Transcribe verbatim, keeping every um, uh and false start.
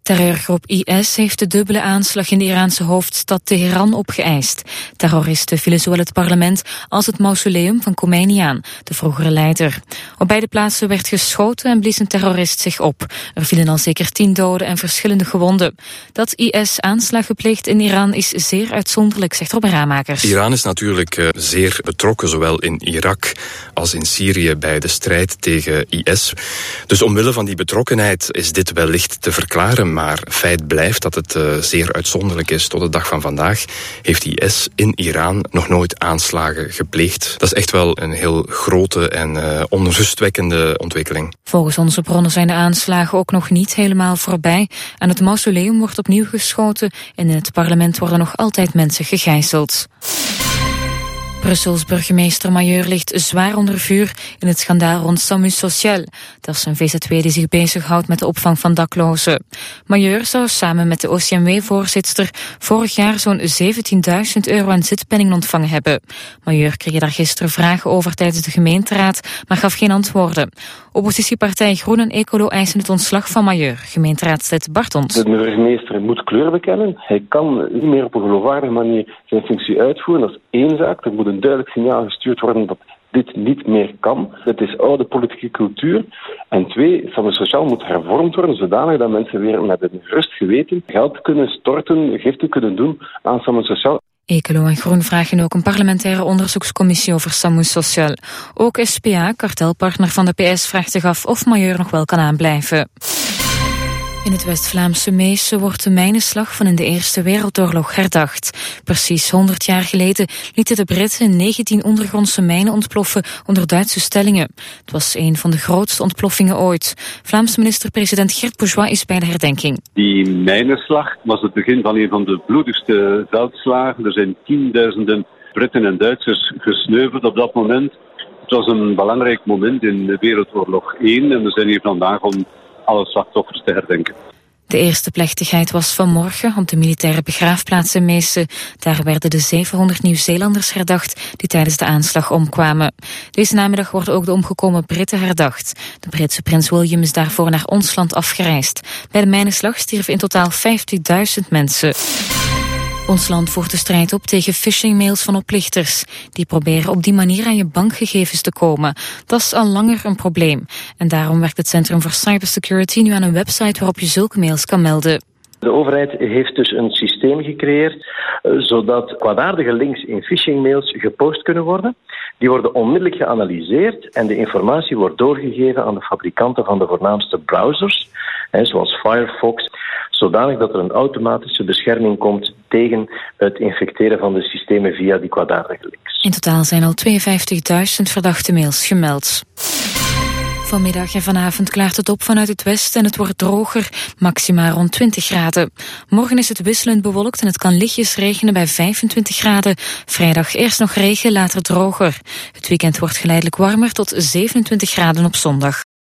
Terreurgroep I S heeft de dubbele aanslag in de Iraanse hoofdstad Teheran opgeëist. Terroristen vielen zowel het parlement als het mausoleum van Khomeini aan, de vroegere leider. Op beide plaatsen werd geschoten en blies een terrorist zich op. Er vielen al zeker tien doden en verschillende gewonden. Dat I S aanslagen pleegt in Iran is zeer uitzonderlijk, zegt Robert Ramakers. Iran is natuurlijk uh, zeer betrokken, zowel in Irak als in Syrië bij de strijd tegen I S. Dus omwille van die betrokkenheid is dit wellicht te verklaren. Maar feit blijft dat het uh, zeer uitzonderlijk is. Tot de dag van vandaag heeft I S in Iran nog nooit aanslagen gepleegd. Dat is echt wel een heel grote en uh, onrustwekkende ontwikkeling. Volgens onze bronnen zijn de aanslagen ook nog niet helemaal voorbij. Aan het mausoleum wordt opnieuw geschoten en in het parlement worden nog altijd mensen gegijzeld. Brussels burgemeester Majeur ligt zwaar onder vuur in het schandaal rond SAMU Social. Dat is een V Z W die zich bezighoudt met de opvang van daklozen. Majeur zou samen met de O C M W-voorzitter vorig jaar zo'n zeventienduizend euro aan zitpenningen ontvangen hebben. Majeur kreeg daar gisteren vragen over tijdens de gemeenteraad, maar gaf geen antwoorden. Oppositiepartij Groen en Ecolo eisen het ontslag van Majeur. Gemeenteraadslid Bartons. De burgemeester moet kleur bekennen. Hij kan niet meer op een geloofwaardige manier zijn functie uitvoeren. Dat is één zaak. Er moet een duidelijk signaal gestuurd worden dat dit niet meer kan. Het is oude politieke cultuur. En twee, SAMU Social moet hervormd worden zodanig dat mensen weer met een rust geweten geld kunnen storten, giften kunnen doen aan SAMU Social. Ecolo en Groen vragen ook een parlementaire onderzoekscommissie over SAMU Social. Ook S P A, kartelpartner van de P S, vraagt zich af of Majeur nog wel kan aanblijven. In het West-Vlaamse Meesen wordt de mijnenslag van in de Eerste Wereldoorlog herdacht. Precies honderd jaar geleden lieten de Britten negentien ondergrondse mijnen ontploffen onder Duitse stellingen. Het was een van de grootste ontploffingen ooit. Vlaamse minister-president Geert Bourgeois is bij de herdenking. Die mijnenslag was het begin van een van de bloedigste veldslagen. Er zijn tienduizenden Britten en Duitsers gesneuveld op dat moment. Het was een belangrijk moment in Wereldoorlog één en we zijn hier vandaag om alle slachtoffers te herdenken. De eerste plechtigheid was vanmorgen op de militaire begraafplaats in Meesen. Daar werden de zevenhonderd Nieuw-Zeelanders herdacht die tijdens de aanslag omkwamen. Deze namiddag worden ook de omgekomen Britten herdacht. De Britse prins William is daarvoor naar ons land afgereisd. Bij de mijnenslag stierven in totaal vijftigduizend mensen. Ons land voert de strijd op tegen phishingmails van oplichters. Die proberen op die manier aan je bankgegevens te komen. Dat is al langer een probleem. En daarom werkt het Centrum voor Cybersecurity nu aan een website waarop je zulke mails kan melden. De overheid heeft dus een systeem gecreëerd zodat kwaadaardige links in phishingmails gepost kunnen worden. Die worden onmiddellijk geanalyseerd en de informatie wordt doorgegeven aan de fabrikanten van de voornaamste browsers, zoals Firefox, zodanig dat er een automatische bescherming komt tegen het infecteren van de systemen via die kwaadaardige links. In totaal zijn al tweeënvijftigduizend verdachte mails gemeld. Vanmiddag en vanavond klaart het op vanuit het westen en het wordt droger, maximaal rond twintig graden. Morgen is het wisselend bewolkt en het kan lichtjes regenen bij vijfentwintig graden. Vrijdag eerst nog regen, later droger. Het weekend wordt geleidelijk warmer tot zevenentwintig graden op zondag.